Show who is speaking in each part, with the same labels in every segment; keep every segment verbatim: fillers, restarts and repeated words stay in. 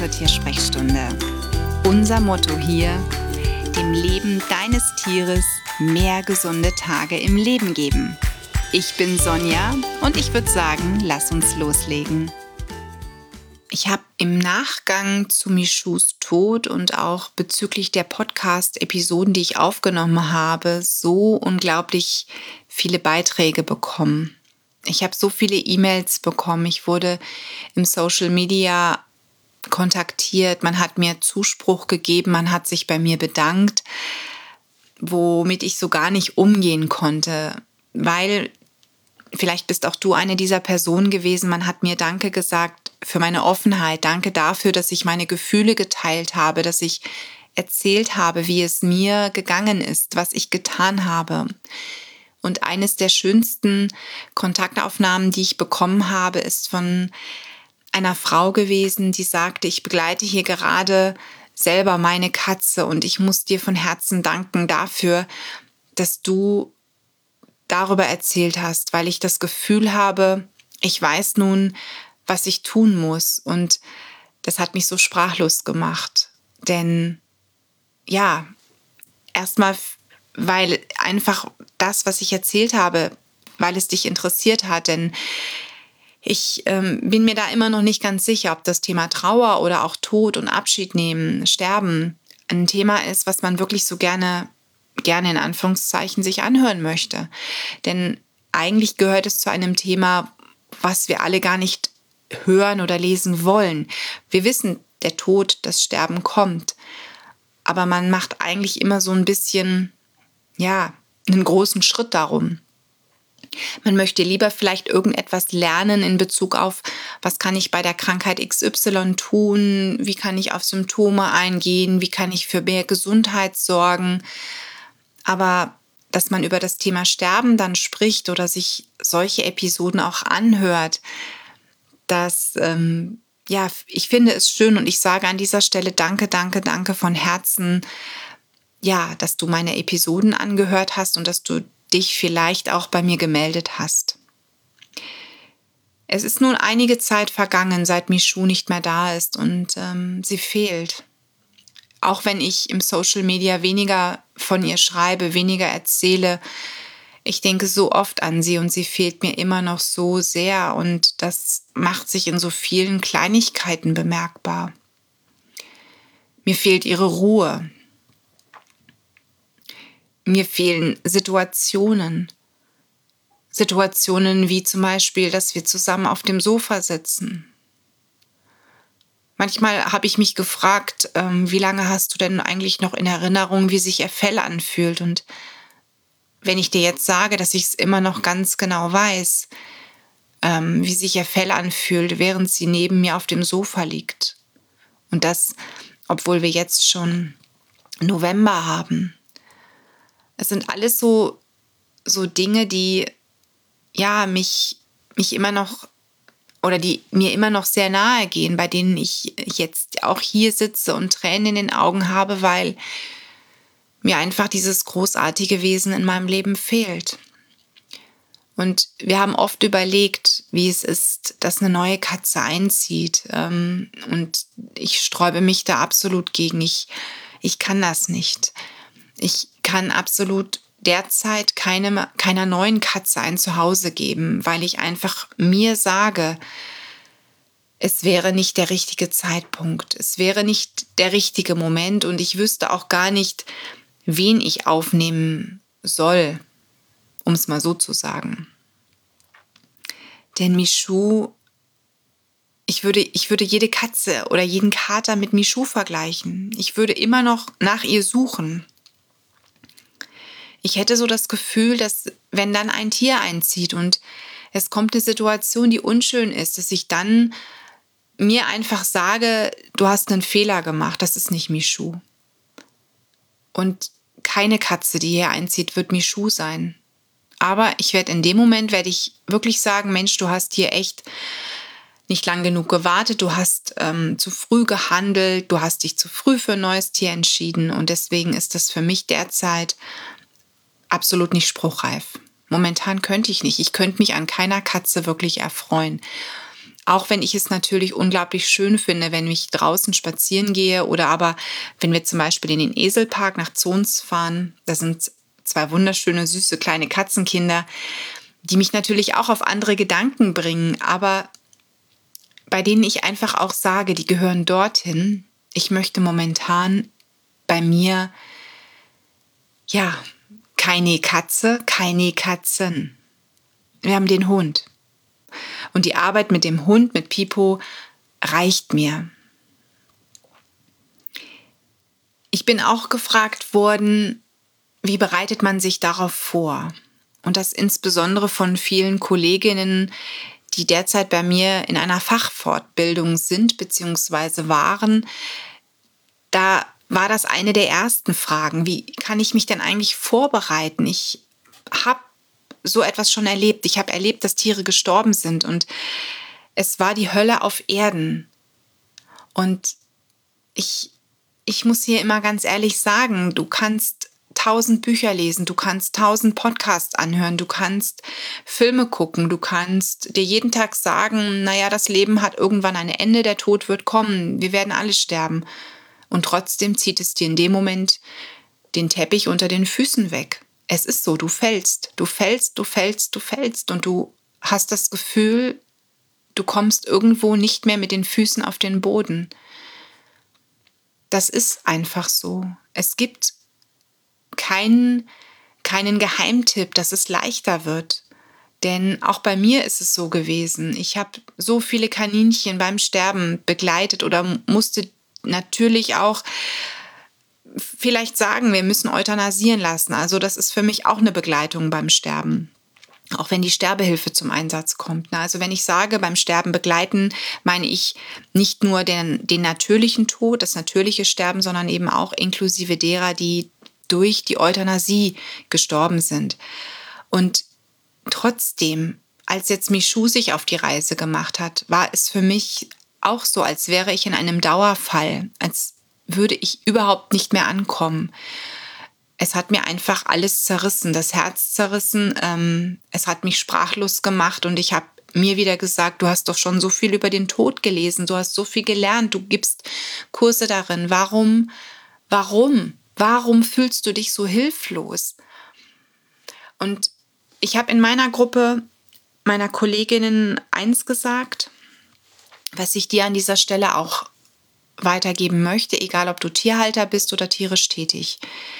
Speaker 1: zur Tiersprechstunde. Unser Motto hier: dem Leben deines Tieres mehr gesunde Tage im Leben geben. Ich bin Sonja und ich würde sagen, lass uns loslegen. Ich habe im Nachgang zu Michus Tod und auch bezüglich der Podcast-Episoden, die ich aufgenommen habe, so unglaublich viele Beiträge bekommen. Ich habe so viele E-Mails bekommen. Ich wurde im Social Media kontaktiert. Man hat mir Zuspruch gegeben. Man hat sich bei mir bedankt, womit ich so gar nicht umgehen konnte. Weil, vielleicht bist auch du eine dieser Personen gewesen, man hat mir Danke gesagt für meine Offenheit. Danke dafür, dass ich meine Gefühle geteilt habe, dass ich erzählt habe, wie es mir gegangen ist, was ich getan habe. Und eines der schönsten Kontaktaufnahmen, die ich bekommen habe, ist von einer Frau gewesen, die sagte, ich begleite hier gerade selber meine Katze und ich muss dir von Herzen danken dafür, dass du darüber erzählt hast, weil ich das Gefühl habe, ich weiß nun, was ich tun muss. Und das hat mich so sprachlos gemacht. Denn ja, erstmal, weil einfach das, was ich erzählt habe, weil es dich interessiert hat. Denn ich ähm, bin mir da immer noch nicht ganz sicher, ob das Thema Trauer oder auch Tod und Abschied nehmen, Sterben ein Thema ist, was man wirklich so gerne, gerne in Anführungszeichen sich anhören möchte. Denn eigentlich gehört es zu einem Thema, was wir alle gar nicht hören oder lesen wollen. Wir wissen, der Tod, das Sterben kommt. Aber man macht eigentlich immer so ein bisschen, ja, einen großen Schritt darum. Man möchte lieber vielleicht irgendetwas lernen in Bezug auf, was kann ich bei der Krankheit X Y tun, wie kann ich auf Symptome eingehen, wie kann ich für mehr Gesundheit sorgen. Aber dass man über das Thema Sterben dann spricht oder sich solche Episoden auch anhört, das, ähm, ja, ich finde es schön und ich sage an dieser Stelle danke, danke, danke von Herzen, ja, dass du meine Episoden angehört hast und dass du dich vielleicht auch bei mir gemeldet hast. Es ist nun einige Zeit vergangen, seit Michu nicht mehr da ist und ähm, sie fehlt. Auch wenn ich im Social Media weniger von ihr schreibe, weniger erzähle, ich denke so oft an sie und sie fehlt mir immer noch so sehr und das macht sich in so vielen Kleinigkeiten bemerkbar. Mir fehlt ihre Ruhe. Mir fehlen Situationen. Situationen wie zum Beispiel, dass wir zusammen auf dem Sofa sitzen. Manchmal habe ich mich gefragt, ähm, wie lange hast du denn eigentlich noch in Erinnerung, wie sich ihr Fell anfühlt? Und wenn ich dir jetzt sage, dass ich es immer noch ganz genau weiß, ähm, wie sich ihr Fell anfühlt, während sie neben mir auf dem Sofa liegt. Und das, obwohl wir jetzt schon November haben. Es sind alles so, so Dinge, die ja, mich, mich immer noch oder die mir immer noch sehr nahe gehen, bei denen ich jetzt auch hier sitze und Tränen in den Augen habe, weil mir einfach dieses großartige Wesen in meinem Leben fehlt. Und wir haben oft überlegt, wie es ist, dass eine neue Katze einzieht. Und ich sträube mich da absolut gegen. Ich, ich kann das nicht. Ich kann absolut derzeit keine, keiner neuen Katze ein Zuhause geben, weil ich einfach mir sage, es wäre nicht der richtige Zeitpunkt. Es wäre nicht der richtige Moment und ich wüsste auch gar nicht, wen ich aufnehmen soll, um es mal so zu sagen. Denn Michu, ich würde, ich würde jede Katze oder jeden Kater mit Michu vergleichen. Ich würde immer noch nach ihr suchen. Ich hätte so das Gefühl, dass wenn dann ein Tier einzieht und es kommt eine Situation, die unschön ist, dass ich dann mir einfach sage, du hast einen Fehler gemacht, das ist nicht Michu. Und keine Katze, die hier einzieht, wird Michu sein. Aber ich werde in dem Moment, werde ich wirklich sagen, Mensch, du hast hier echt nicht lang genug gewartet, du hast ähm, zu früh gehandelt, du hast dich zu früh für ein neues Tier entschieden und deswegen ist das für mich derzeit absolut nicht spruchreif. Momentan könnte ich nicht. Ich könnte mich an keiner Katze wirklich erfreuen. Auch wenn ich es natürlich unglaublich schön finde, wenn ich draußen spazieren gehe oder aber wenn wir zum Beispiel in den Eselpark nach Zons fahren. Da sind zwei wunderschöne, süße kleine Katzenkinder, die mich natürlich auch auf andere Gedanken bringen, aber bei denen ich einfach auch sage, die gehören dorthin. Ich möchte momentan bei mir, ja, keine Katze, keine Katzen. Wir haben den Hund. Und die Arbeit mit dem Hund, mit Pipo, reicht mir. Ich bin auch gefragt worden, wie bereitet man sich darauf vor? Und das insbesondere von vielen Kolleginnen, die derzeit bei mir in einer Fachfortbildung sind bzw. waren. Da war das eine der ersten Fragen. Wie kann ich mich denn eigentlich vorbereiten? Ich habe so etwas schon erlebt. Ich habe erlebt, dass Tiere gestorben sind und es war die Hölle auf Erden. Und ich, ich muss hier immer ganz ehrlich sagen, du kannst tausend Bücher lesen, du kannst tausend Podcasts anhören, du kannst Filme gucken, du kannst dir jeden Tag sagen, naja, das Leben hat irgendwann ein Ende, der Tod wird kommen, wir werden alle sterben. Und trotzdem zieht es dir in dem Moment den Teppich unter den Füßen weg. Es ist so, du fällst, du fällst, du fällst, du fällst und du hast das Gefühl, du kommst irgendwo nicht mehr mit den Füßen auf den Boden. Das ist einfach so. Es gibt keinen, keinen Geheimtipp, dass es leichter wird. Denn auch bei mir ist es so gewesen. Ich habe so viele Kaninchen beim Sterben begleitet oder musste natürlich auch vielleicht sagen, wir müssen euthanasieren lassen. Also das ist für mich auch eine Begleitung beim Sterben. Auch wenn die Sterbehilfe zum Einsatz kommt. Also wenn ich sage, beim Sterben begleiten, meine ich nicht nur den, den natürlichen Tod, das natürliche Sterben, sondern eben auch inklusive derer, die durch die Euthanasie gestorben sind. Und trotzdem, als jetzt Michou sich auf die Reise gemacht hat, war es für mich auch so, als wäre ich in einem Dauerfall, als würde ich überhaupt nicht mehr ankommen. Es hat mir einfach alles zerrissen, das Herz zerrissen. Ähm, es hat mich sprachlos gemacht und ich habe mir wieder gesagt, du hast doch schon so viel über den Tod gelesen, du hast so viel gelernt, du gibst Kurse darin. Warum, warum, warum fühlst du dich so hilflos? Und ich habe in meiner Gruppe meiner Kolleginnen eins gesagt, was ich dir an dieser Stelle auch weitergeben möchte, egal ob du Tierhalter bist oder tierisch tätig.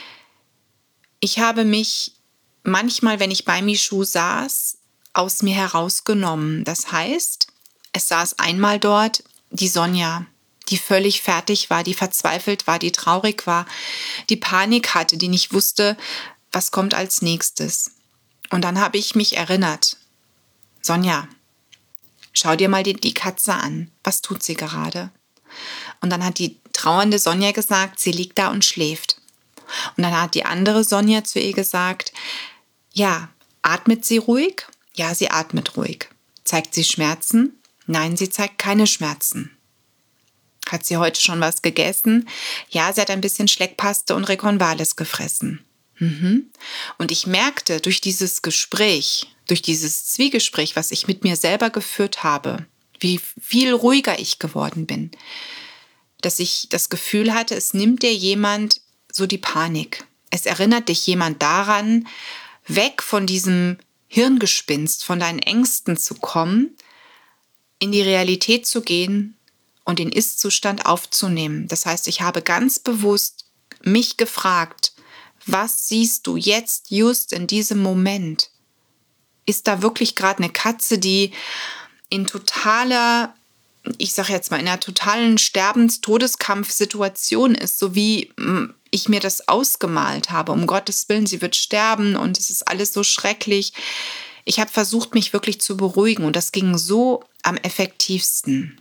Speaker 1: Ich habe mich manchmal, wenn ich bei Michou saß, aus mir herausgenommen. Das heißt, es saß einmal dort die Sonja, die völlig fertig war, die verzweifelt war, die traurig war, die Panik hatte, die nicht wusste, was kommt als nächstes. Und dann habe ich mich erinnert, Sonja, schau dir mal die, die Katze an. Was tut sie gerade? Und dann hat die trauernde Sonja gesagt, sie liegt da und schläft. Und dann hat die andere Sonja zu ihr gesagt, ja, atmet sie ruhig? Ja, sie atmet ruhig. Zeigt sie Schmerzen? Nein, sie zeigt keine Schmerzen. Hat sie heute schon was gegessen? Ja, sie hat ein bisschen Schleckpaste und Reconvales gefressen. Mhm. Und ich merkte durch dieses Gespräch, durch dieses Zwiegespräch, was ich mit mir selber geführt habe, wie viel ruhiger ich geworden bin, dass ich das Gefühl hatte, es nimmt dir jemand so die Panik. Es erinnert dich jemand daran, weg von diesem Hirngespinst, von deinen Ängsten zu kommen, in die Realität zu gehen und den Ist-Zustand aufzunehmen. Das heißt, ich habe ganz bewusst mich gefragt, was siehst du jetzt just in diesem Moment? Ist da wirklich gerade eine Katze, die in totaler, ich sage jetzt mal, in einer totalen Sterbens-Todeskampf-Situation ist, so wie ich mir das ausgemalt habe. Um Gottes Willen, sie wird sterben und es ist alles so schrecklich. Ich habe versucht, mich wirklich zu beruhigen und das ging so am effektivsten.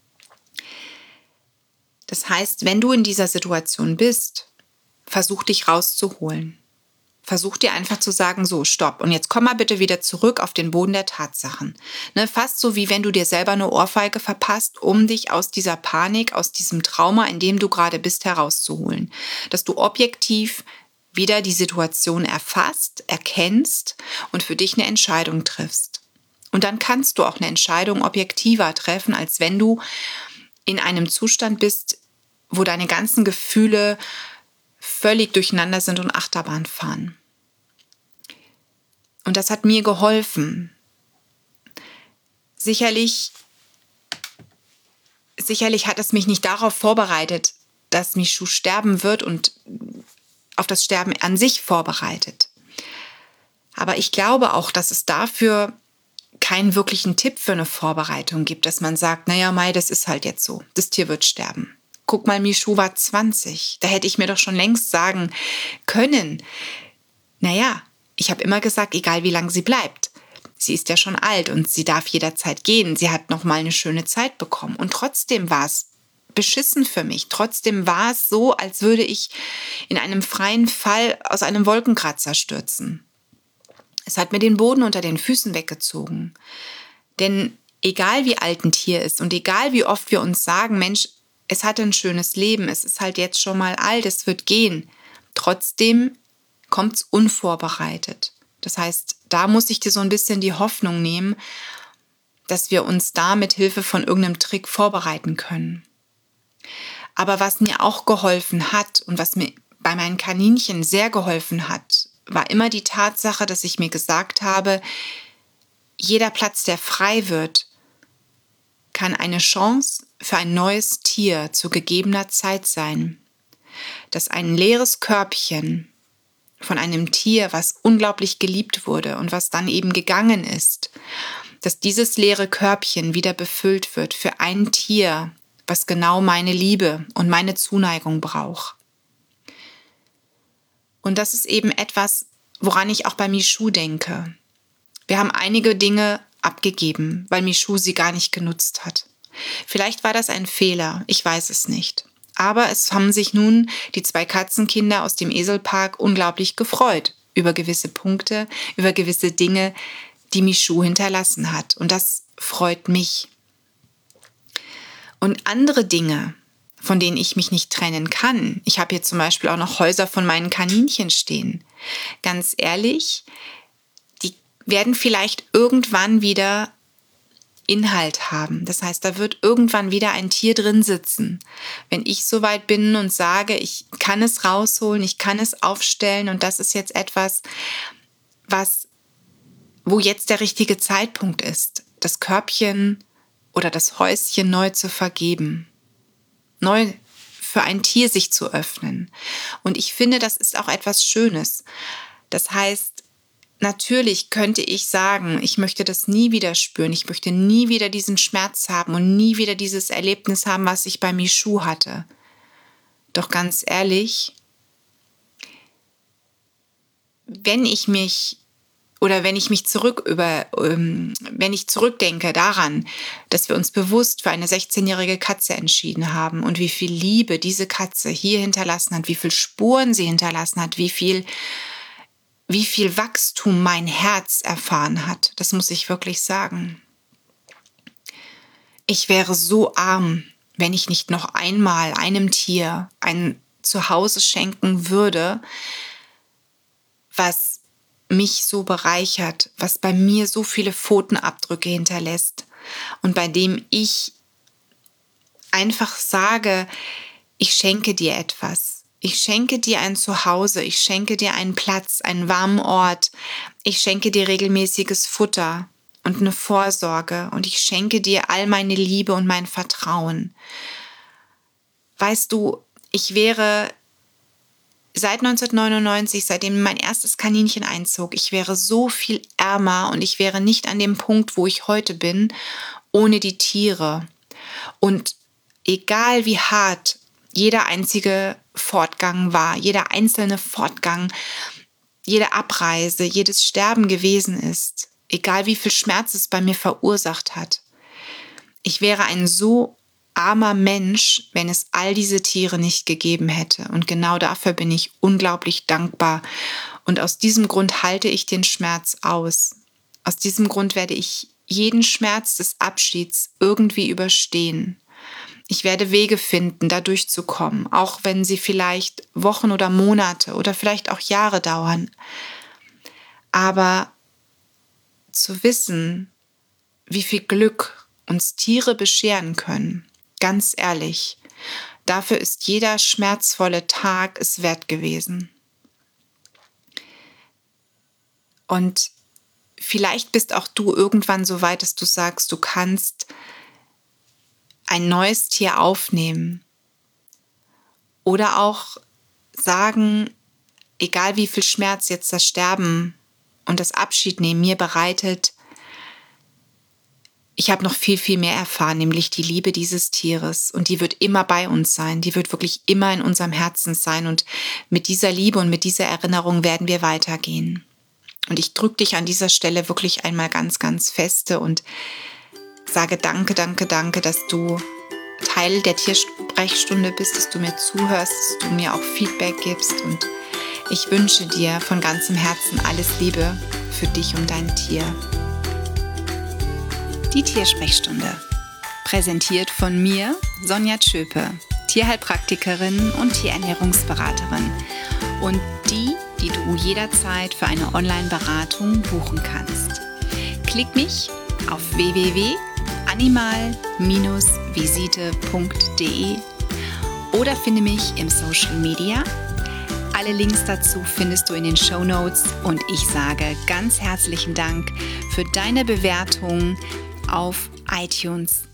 Speaker 1: Das heißt, wenn du in dieser Situation bist, versuch dich rauszuholen. Versuch dir einfach zu sagen, so, stopp. Und jetzt komm mal bitte wieder zurück auf den Boden der Tatsachen. Ne, fast so, wie wenn du dir selber eine Ohrfeige verpasst, um dich aus dieser Panik, aus diesem Trauma, in dem du gerade bist, herauszuholen. Dass du objektiv wieder die Situation erfasst, erkennst und für dich eine Entscheidung triffst. Und dann kannst du auch eine Entscheidung objektiver treffen, als wenn du in einem Zustand bist, wo deine ganzen Gefühle völlig durcheinander sind und Achterbahn fahren. Und das hat mir geholfen. Sicherlich, sicherlich hat es mich nicht darauf vorbereitet, dass Michou sterben wird und auf das Sterben an sich vorbereitet. Aber ich glaube auch, dass es dafür keinen wirklichen Tipp für eine Vorbereitung gibt, dass man sagt, naja, Mai, das ist halt jetzt so, das Tier wird sterben. Guck mal, Michou war zwanzig, da hätte ich mir doch schon längst sagen können, naja, ich habe immer gesagt, egal wie lange sie bleibt. Sie ist ja schon alt und sie darf jederzeit gehen. Sie hat noch mal eine schöne Zeit bekommen. Und trotzdem war es beschissen für mich. Trotzdem war es so, als würde ich in einem freien Fall aus einem Wolkenkratzer stürzen. Es hat mir den Boden unter den Füßen weggezogen. Denn egal wie alt ein Tier ist und egal wie oft wir uns sagen, Mensch, es hatte ein schönes Leben, es ist halt jetzt schon mal alt, es wird gehen. Trotzdem kommt es unvorbereitet. Das heißt, da muss ich dir so ein bisschen die Hoffnung nehmen, dass wir uns da mit Hilfe von irgendeinem Trick vorbereiten können. Aber was mir auch geholfen hat und was mir bei meinen Kaninchen sehr geholfen hat, war immer die Tatsache, dass ich mir gesagt habe, jeder Platz, der frei wird, kann eine Chance für ein neues Tier zu gegebener Zeit sein. Dass ein leeres Körbchen von einem Tier, was unglaublich geliebt wurde und was dann eben gegangen ist, dass dieses leere Körbchen wieder befüllt wird für ein Tier, was genau meine Liebe und meine Zuneigung braucht. Und das ist eben etwas, woran ich auch bei Michou denke. Wir haben einige Dinge abgegeben, weil Michou sie gar nicht genutzt hat. Vielleicht war das ein Fehler, ich weiß es nicht. Aber es haben sich nun die zwei Katzenkinder aus dem Eselpark unglaublich gefreut über gewisse Punkte, über gewisse Dinge, die Michou hinterlassen hat. Und das freut mich. Und andere Dinge, von denen ich mich nicht trennen kann. Ich habe hier zum Beispiel auch noch Häuser von meinen Kaninchen stehen. Ganz ehrlich, die werden vielleicht irgendwann wieder Inhalt haben. Das heißt, da wird irgendwann wieder ein Tier drin sitzen. Wenn ich so weit bin und sage, ich kann es rausholen, ich kann es aufstellen und das ist jetzt etwas, was, wo jetzt der richtige Zeitpunkt ist, das Körbchen oder das Häuschen neu zu vergeben. Neu für ein Tier sich zu öffnen. Und ich finde, das ist auch etwas Schönes. Das heißt, natürlich könnte ich sagen, ich möchte das nie wieder spüren. Ich möchte nie wieder diesen Schmerz haben und nie wieder dieses Erlebnis haben, was ich bei Michou hatte. Doch ganz ehrlich, wenn ich mich oder wenn ich mich zurück über, ähm, wenn ich zurückdenke daran, dass wir uns bewusst für eine sechzehnjährige Katze entschieden haben und wie viel Liebe diese Katze hier hinterlassen hat, wie viel Spuren sie hinterlassen hat, wie viel wie viel Wachstum mein Herz erfahren hat. Das muss ich wirklich sagen. Ich wäre so arm, wenn ich nicht noch einmal einem Tier ein Zuhause schenken würde, was mich so bereichert, was bei mir so viele Pfotenabdrücke hinterlässt und bei dem ich einfach sage, ich schenke dir etwas. Ich schenke dir ein Zuhause, ich schenke dir einen Platz, einen warmen Ort, ich schenke dir regelmäßiges Futter und eine Vorsorge und ich schenke dir all meine Liebe und mein Vertrauen. Weißt du, ich wäre seit neunzehnhundertneunundneunzig, seitdem mein erstes Kaninchen einzog, ich wäre so viel ärmer und ich wäre nicht an dem Punkt, wo ich heute bin, ohne die Tiere. Und egal wie hart jeder einzige Fortgang war, jeder einzelne Fortgang, jede Abreise, jedes Sterben gewesen ist, egal wie viel Schmerz es bei mir verursacht hat. Ich wäre ein so armer Mensch, wenn es all diese Tiere nicht gegeben hätte. Und genau dafür bin ich unglaublich dankbar. Und aus diesem Grund halte ich den Schmerz aus. Aus diesem Grund werde ich jeden Schmerz des Abschieds irgendwie überstehen. Ich werde Wege finden, da durchzukommen, auch wenn sie vielleicht Wochen oder Monate oder vielleicht auch Jahre dauern. Aber zu wissen, wie viel Glück uns Tiere bescheren können. Ganz ehrlich, dafür ist jeder schmerzvolle Tag es wert gewesen. Und vielleicht bist auch du irgendwann so weit, dass du sagst, du kannst ein neues Tier aufnehmen. Oder auch sagen, egal wie viel Schmerz jetzt das Sterben und das Abschiednehmen mir bereitet, ich habe noch viel, viel mehr erfahren, nämlich die Liebe dieses Tieres. Und die wird immer bei uns sein. Die wird wirklich immer in unserem Herzen sein. Und mit dieser Liebe und mit dieser Erinnerung werden wir weitergehen. Und ich drücke dich an dieser Stelle wirklich einmal ganz, ganz feste und sage danke, danke, danke, dass du Teil der Tiersprechstunde bist, dass du mir zuhörst, dass du mir auch Feedback gibst. Und ich wünsche dir von ganzem Herzen alles Liebe für dich und dein Tier. Die Tiersprechstunde. Präsentiert von mir, Sonja Tschöpe, Tierheilpraktikerin und Tierernährungsberaterin. Und die, die du jederzeit für eine Online-Beratung buchen kannst. Klick mich auf w w w punkt animal Bindestrich visite punkt d e oder finde mich im Social Media. Alle Links dazu findest du in den Shownotes und ich sage ganz herzlichen Dank für deine Bewertung auf iTunes.